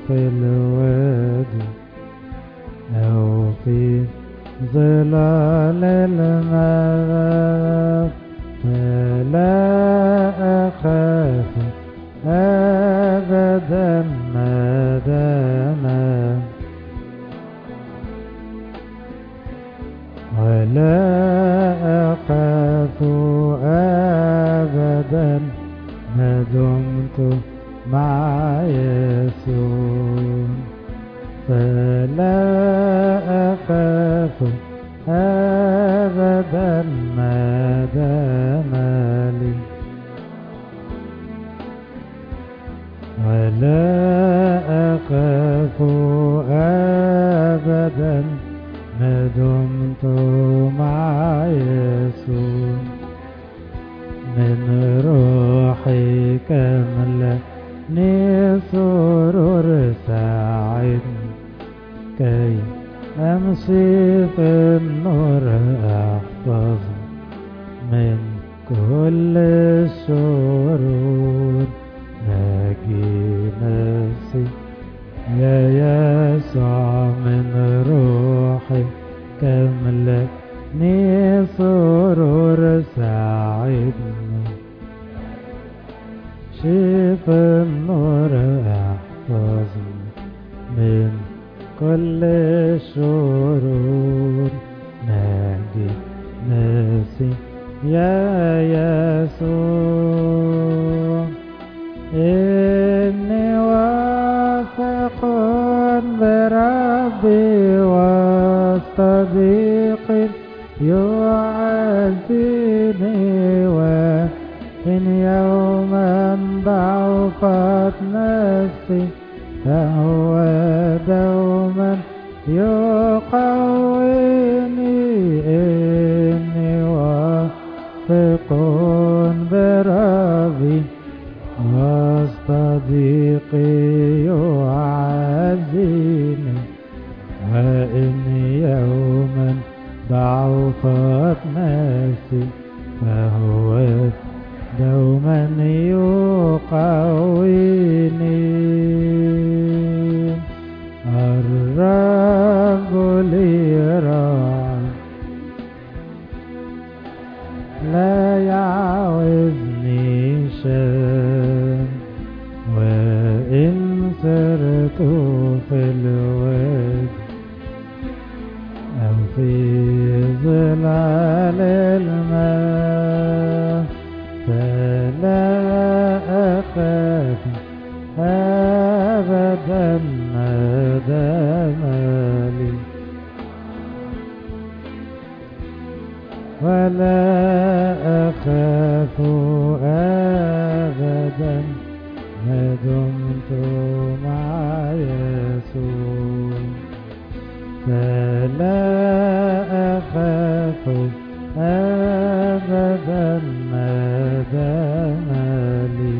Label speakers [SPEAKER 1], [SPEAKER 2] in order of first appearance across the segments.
[SPEAKER 1] في الوادي أو في ظلال الموت فلا أخاف أبدا ما دام ولا أخاف أبدا ما دمت مع يسوع فلا أخاف أبدا ما دام لي ولا أخاف أبدا ما دمت مع يسوع من روحي كملني سرور ساعدني كي أمشي في النور أحفظ من كل الشرور ناجي نفسي يا يسوع من روحي كملني سرور ساعدني شيف النور احفظني من كل الشرور ناجي نفسي يا يسوع إني واثق بربي وسط ضيق يعزيني وإن يوما ضعفت نفسي فهو دوما يقويني إني واثق بربي وسط ضيقي يعزيني وإن يوما ضعفت نفسي فهو دوما يقويني الرب لي راعي لا يعوزني شيء وإن سرت في الوادي أو في ظلال الماء فلا أخاف أبدا ما دام لي ولا أخاف أبدا ما دمت مع يسوع فلا أخاف أبدا ما دام لي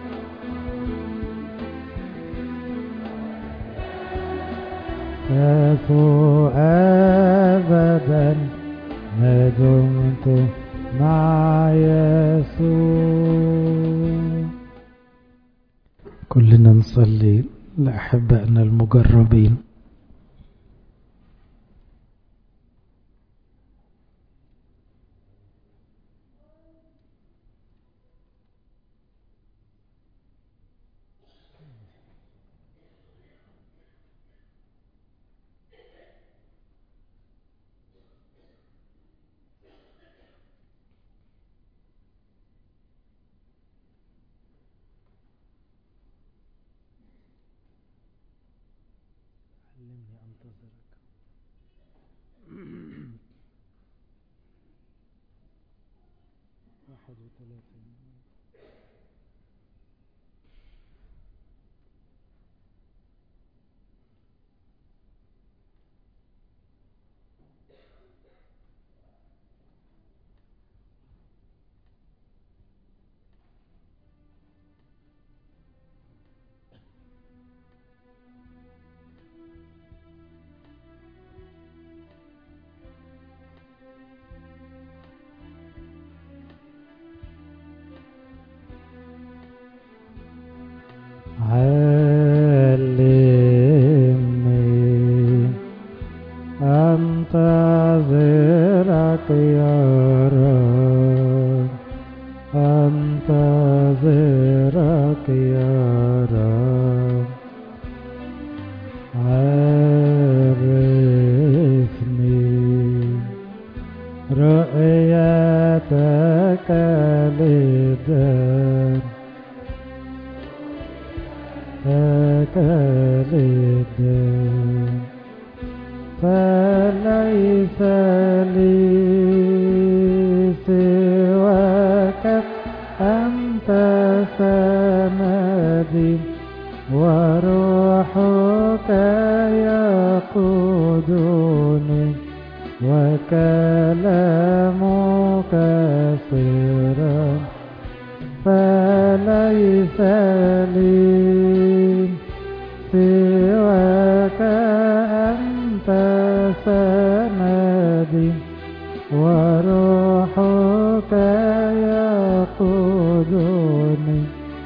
[SPEAKER 1] أخاف أبدا ما دمت مع يسوع. كلنا نصلي لأحبائنا المجربين. علمني أنتظرك. 31. للدار للدار فليس لي سواك أنت سندي وروحك يقودني وكلامك سرا فليس لي سواك أنت سندي وروحك يقودني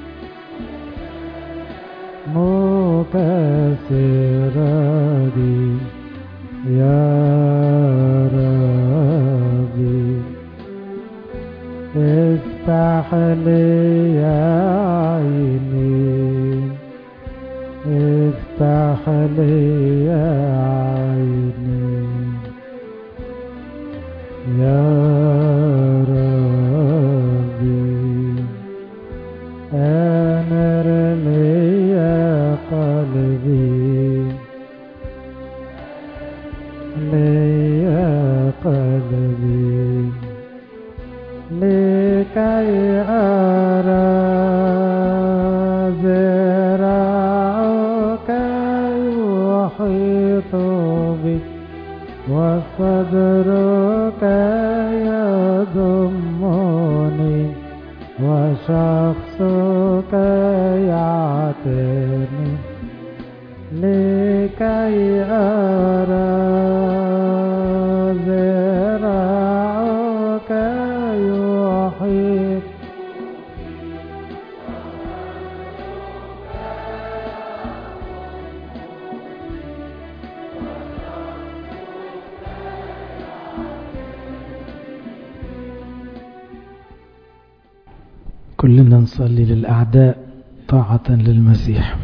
[SPEAKER 1] مكسرني يا ربي افتح لي عيني افتح لي عيني يا ربي أنر لي قلبي لي قلبي لكي أرى ذراعك يحيط بي وصدرك يضمني وشخصك يعتني لكي أرى ذراعك يحيط كلنا نصلي للأعداء طاعة للمسيح.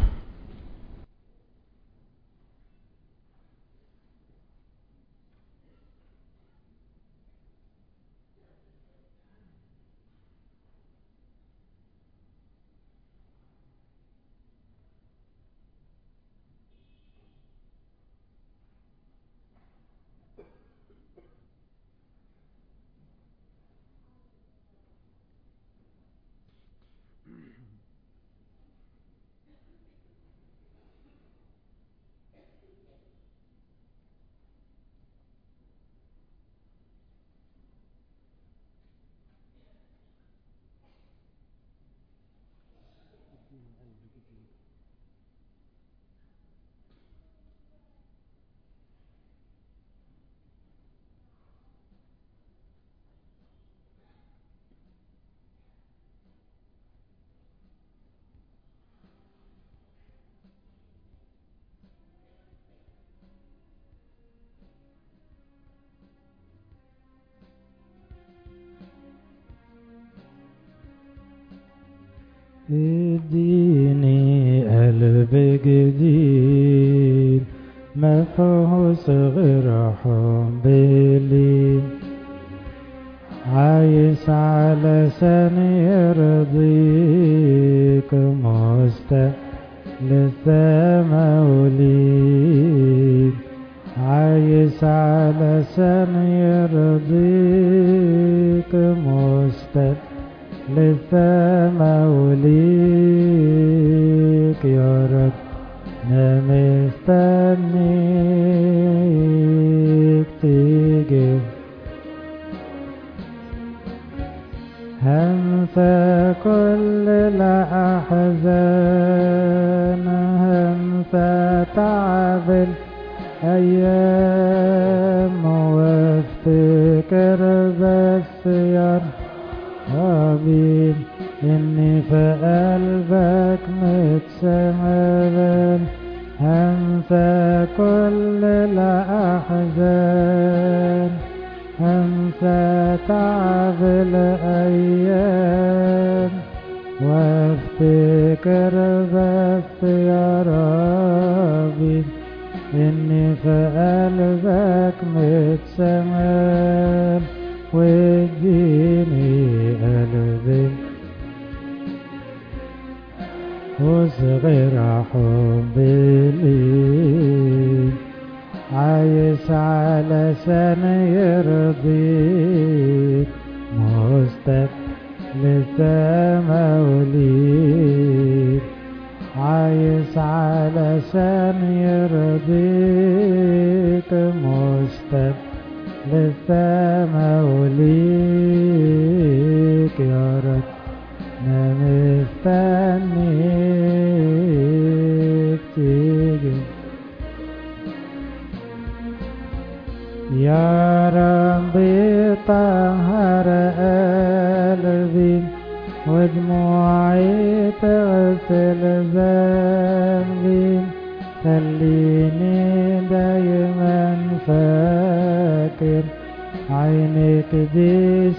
[SPEAKER 1] اديني قلب جديد ما فيهوش غير حب ليك عايش علشان يرضيك مشتاق للسما وليك عايش علشان يرضيك مشتاق للسما وليك يا رب أنا مستنيك تيجي هنسى كل الأحزان هنسى تعب الأيام وافتكر بس يا ربي إني في قلبك متشمل هنسى كل الأحزان هنسى تعب الأيام وافتكر بس يا ربي إني في قلبك متشمل واديني قلبي وصغير حبي ليك، عايش علشان يرضيك، مشتاق للسما وليك، عايش علشان يرضيك، مشتاق للسما وليك، يا رب أنا مستنيك تيجي، يا ربي طهر قلبي ودموعي تغسل ذنبي، خليني دايما فاكر عينيك دي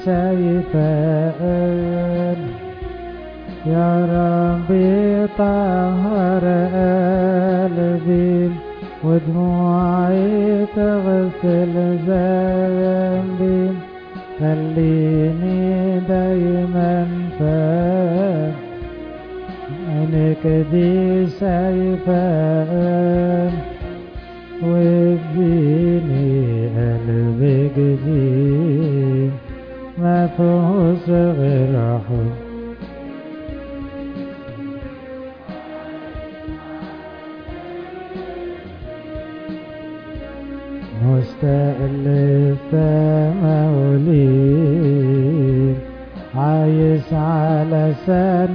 [SPEAKER 1] شايفة، يا ربي طهر قلبي ودموعي تغسل ذنبي، خليني دايما فاكر عينيك دي شايفة، واديني قلب جديد ما فيهوش غير حب، مشتاق للسما وليك، عايش علشان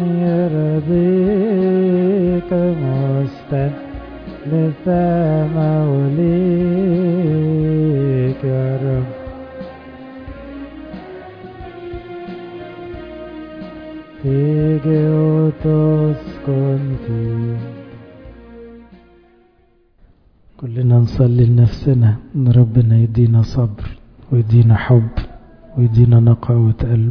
[SPEAKER 1] يرضيك، مشتاق للسما وليك، يا رب تيجي وتسكن فيه. كلنا نصلي لنفسنا ان ربنا يدينا صبر ويدينا حب ويدينا نقاوة قلب.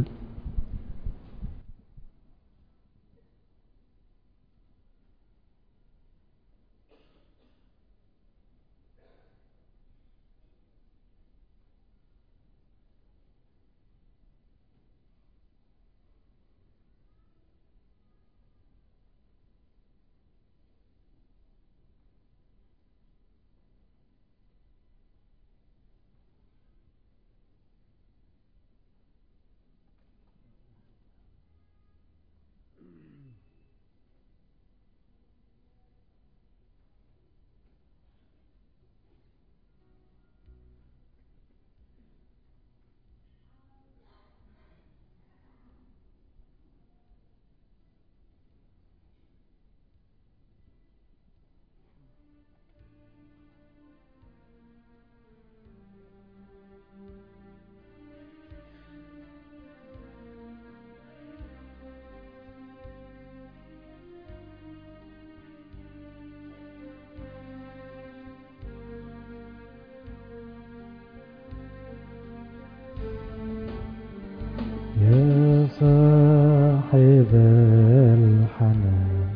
[SPEAKER 1] يا صاحب الحنان،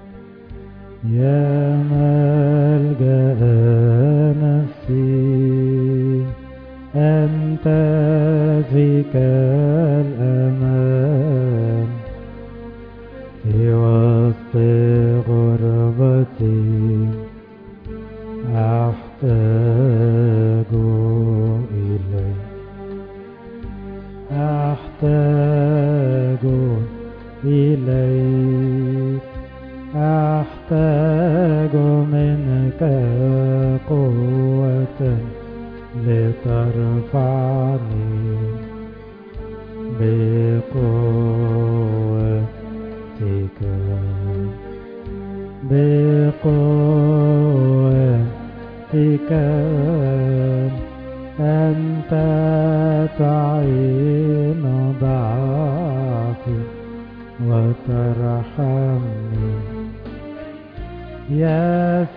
[SPEAKER 1] يا ملجأ نفسي، أنت فيك الأمان، في وسط غربتي أحتاج إليك، أحتاج إليك، أحتاج منك قوة لترفعني بقوتك، بقوتك أنت تعين ضعفي وترحمني، يا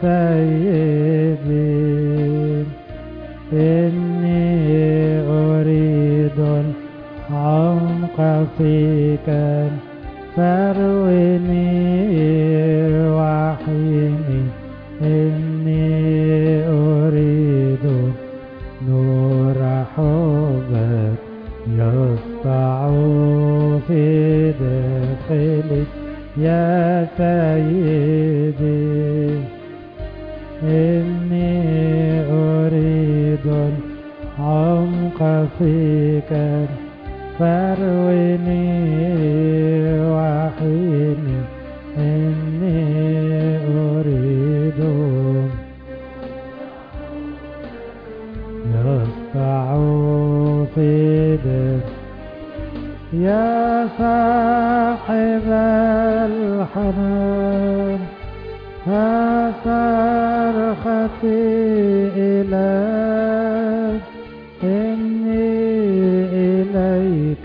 [SPEAKER 1] سيدي إني أريد العمق فيك، فارويني وحيني، إني أريد نور حبك يسطع في داخلي يا سيدي إني أريد العمق فيك فارويني وحيني إني أريد يسطع في دم يا صاحب الحنان ها صرختي إليك إني إليك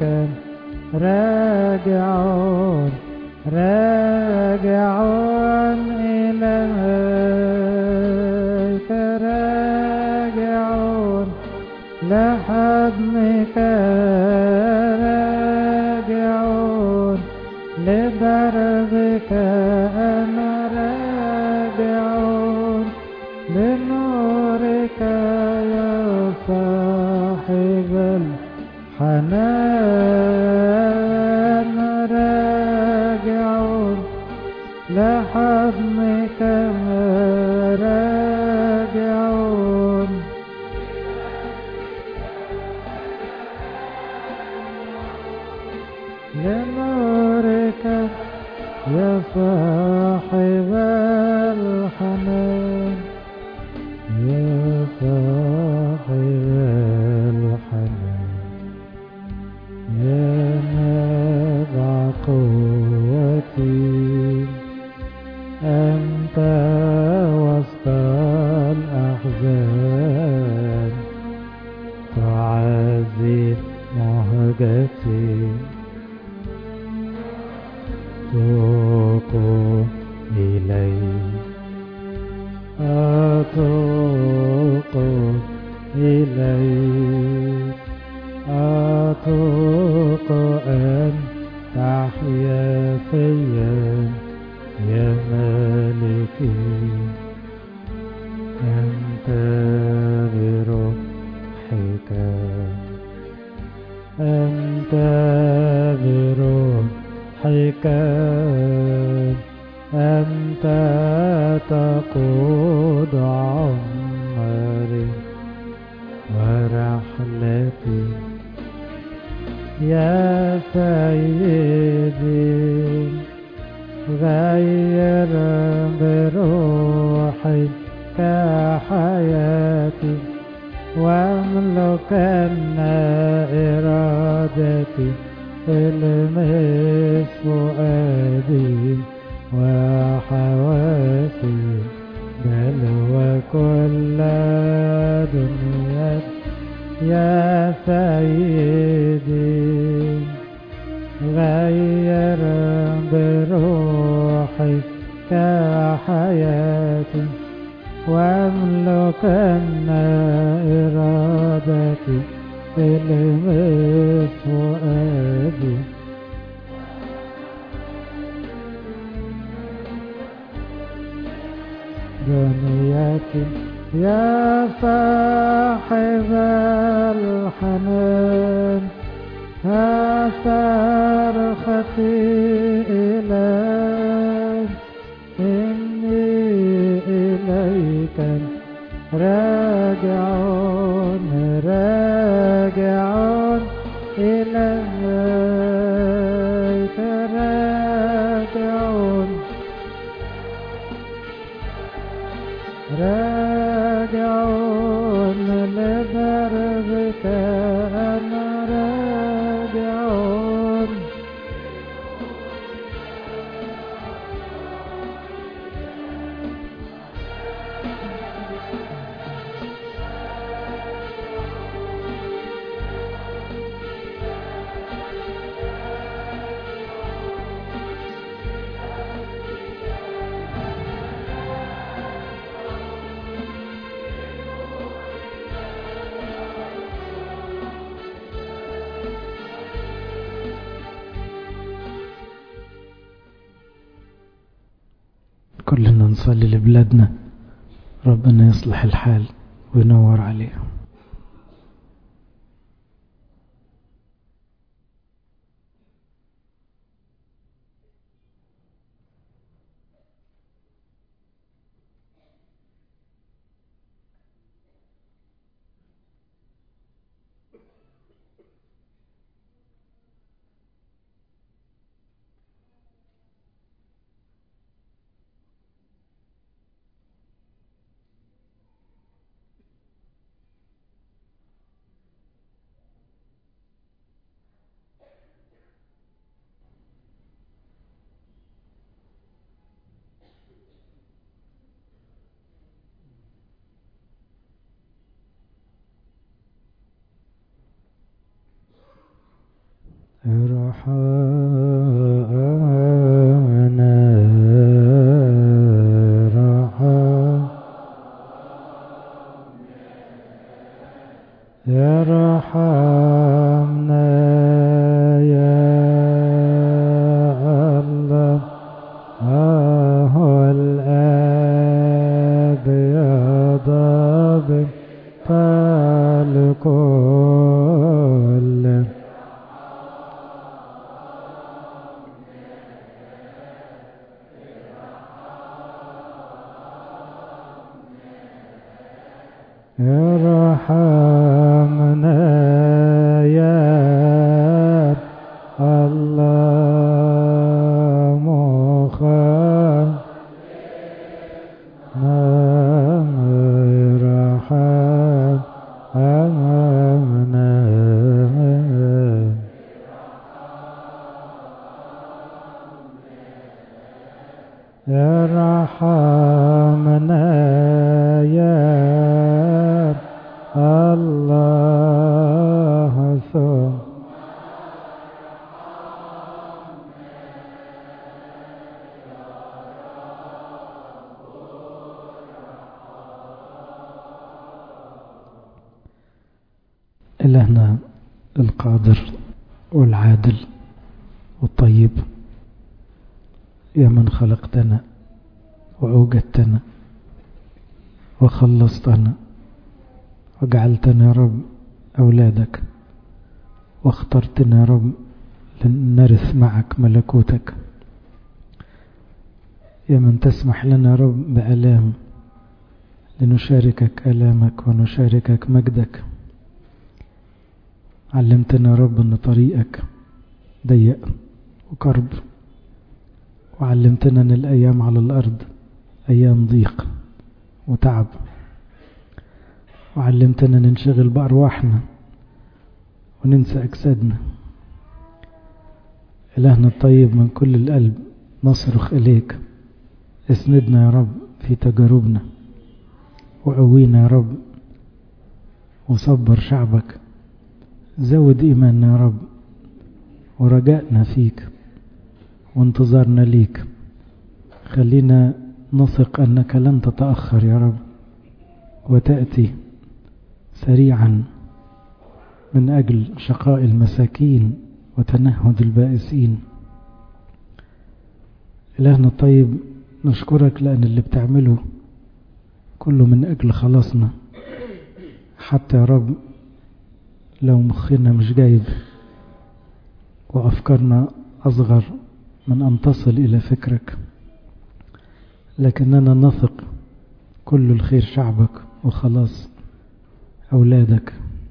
[SPEAKER 1] راجعون راجعون إليك راجعون لحضنك راجعون لدربك أنا راجعون لنورك يا صاحب الحنان راجعون لحضنك راجعون لنورك يا صاحب الحنان يا صاحب الحنان يا نبع قوتي أنت وسط الأحزان تعزي مهجتي أتوق إليك أتوق إليك أتوق أن تحيا فيا يا مالكي أنت بروحك أنت بروحك أنت تقود عمري ورحلتي يا سيدي غير بروحك حياتي واملكن إرادتي المس فؤادي وحواسي بل وكل دنيا يا سيدي غير بروحك حياتي واملكن إرادتي المس فؤادي دنيتي يا صاحب الحنان ها صرختي إليك إني إليك راجعون راجعون إليك راجعون راجعون لدربك أنا راجعون كلنا نصلي لبلادنا ربنا يصلح الحال وينور عليهم. ارحمنا ارحمنا يا الله الآب يا ضابط الكل ارحمنا يا الله ارحمنا يا الله ثم إلهنا القادر والعادل والطيب، يا من خلقتنا وأوجدتنا وخلصتنا وجعلتنا يا رب أولادك، واخترتنا يا رب لنرث معك ملكوتك، يا من تسمح لنا يا رب بآلام لنشاركك آلامك ونشاركك مجدك. علمتنا يا رب أن طريقك ضيق وكرب، وعلمتنا أن الأيام على الأرض أيام ضيق وتعب، وعلمتنا ننشغل بأرواحنا وننسى أجسادنا. إلهنا الطيب، من كل القلب نصرخ إليك، اسندنا يا رب في تجاربنا، وقوينا يا رب، وصبر شعبك، زود إيماننا يا رب ورجائنا فيك وانتظارنا ليك. خلينا نثق أنك لن تتأخر يا رب، وتأتي سريعا من أجل شقاء المساكين وتنهد البائسين. إلهنا الطيب، نشكرك لأن اللي بتعمله كله من أجل خلاصنا، حتى يا رب لو مخنا مش جايب وأفكارنا أصغر من أن تصل إلى فكرك، لكننا نثق كل الخير شعبك وخلاص أولادك.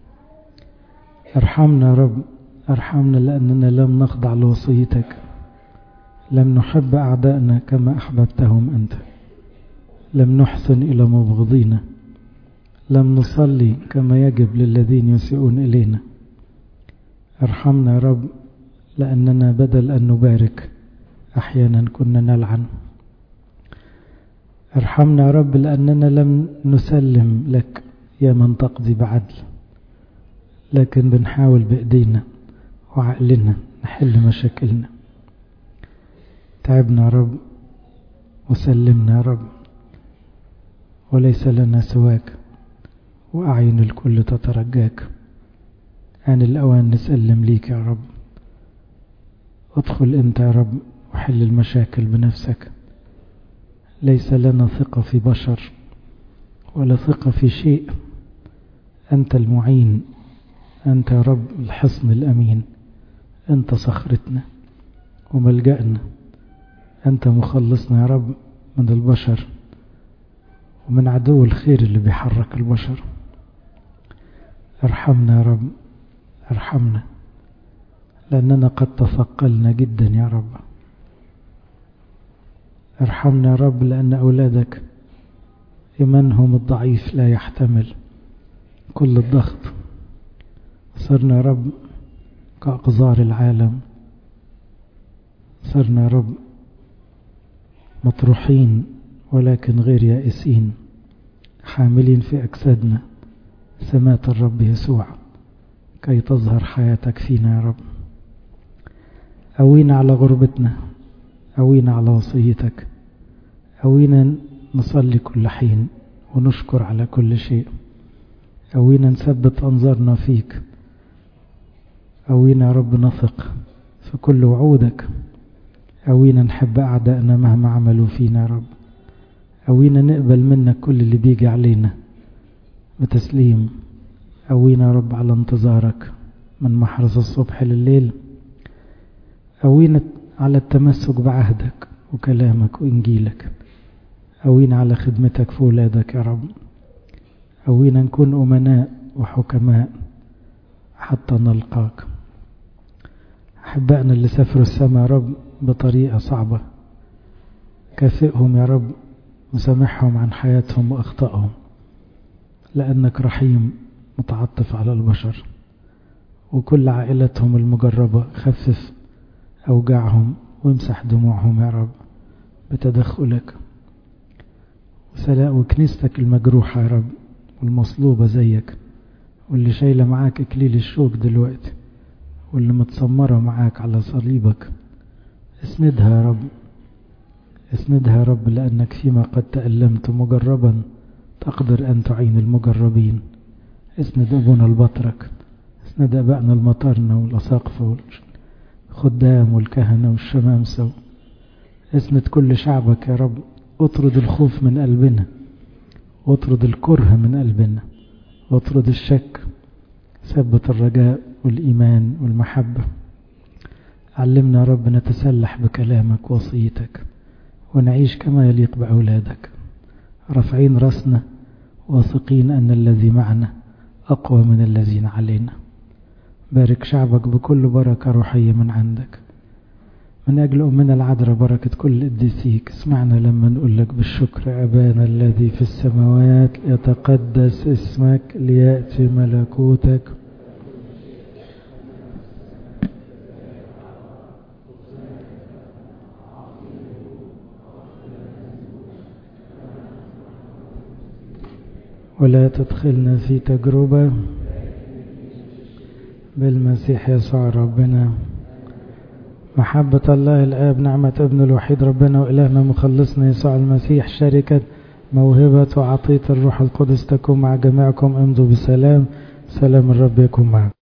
[SPEAKER 1] ارحمنا يا رب، ارحمنا لأننا لم نخضع لوصيتك، لم نحب أعدائنا كما أحببتهم أنت، لم نحسن إلى مبغضينا، لم نصلي كما يجب للذين يسيئون إلينا. ارحمنا يا رب لأننا بدل أن نبارك أحيانا كنا نلعن. ارحمنا يا رب لأننا لم نسلم لك يا من تقضي بعدل، لكن بنحاول بإيدينا وعقلنا نحل مشاكلنا. تعبنا يا رب وسلمنا يا رب، وليس لنا سواك، وأعين الكل تترجاك. آن الأوان نسلم ليك يا رب. ادخل أنت يا رب وحل المشاكل بنفسك. ليس لنا ثقة في بشر ولا ثقة في شيء، أنت المعين، أنت يا رب الحصن الأمين، أنت صخرتنا وملجأنا، أنت مخلصنا يا رب من البشر ومن عدو الخير اللي بيحرك البشر. ارحمنا يا رب، ارحمنا لأننا قد تثقلنا جدا يا رب. ارحمنا يا رب لأن أولادك إيمانهم الضعيف لا يحتمل كل الضغط. صرنا يا رب كأقذار العالم، صرنا يا رب مطروحين ولكن غير يائسين، حاملين في أجسادنا سمات الرب يسوع كي تظهر حياتك فينا يا رب. قوينا على غربتنا، قوينا على وصيتك، قوينا نصلي كل حين ونشكر على كل شيء، قوينا نثبت أنظارنا فيك، قوينا يا رب نثق في كل وعودك، قوينا نحب أعدائنا مهما عملوا فينا يا رب، قوينا نقبل منك كل اللي بيجي علينا بتسليم، قوينا يا رب على انتظارك من محرس الصبح لليل، قوينا على التمسك بعهدك وكلامك وإنجيلك، قوينا على خدمتك في ولادك يا رب، قوينا نكون أمناء وحكماء حتى نلقاك. أحبائنا اللي سافروا السماء يا رب بطريقة صعبة، كافئهم يا رب وسامحهم عن حياتهم وأخطائهم، لأنك رحيم متعطف على البشر، وكل عائلتهم المجربة خفف أوجاعهم وامسح دموعهم يا رب بتدخلك، وكنيستك المجروحة يا رب والمصلوبة زيك، واللي شايلة معاك إكليل الشوك دلوقتي، واللي متسمرة معاك على صليبك، اسندها يا رب، اسندها يا رب، لأنك فيما قد تألمت مجربا تقدر أن تعين المجربين. اسند أبونا البطرك، اسند أبائنا المطارنة والأساقفة والخدام والكهنة والشمامسة، اسند كل شعبك يا رب، اطرد الخوف من قلبنا، واطرد الكره من قلبنا، واطرد الشك، ثبت الرجاء والإيمان والمحبة. علمنا يا رب نتسلح بكلامك ووصيتك ونعيش كما يليق بأولادك، رافعين رأسنا واثقين أن الذي معنا أقوى من الذين علينا. بارك شعبك بكل بركة روحية من عندك، من أجل أمنا العذراء بركة كل قديسيك. اسمعنا لما نقول لك بالشكر: أبانا الذي في السماوات يتقدس اسمك، ليأتي ملكوتك، ولا تدخلنا في تجربة، بالمسيح يسوع ربنا. محبة الله الآب، نعمة ابن الوحيد ربنا وإلهنا مخلصنا يسوع المسيح، شركة موهبة وعطية الروح القدس تكون مع جميعكم. امضوا بسلام، سلام الرب يكون معكم.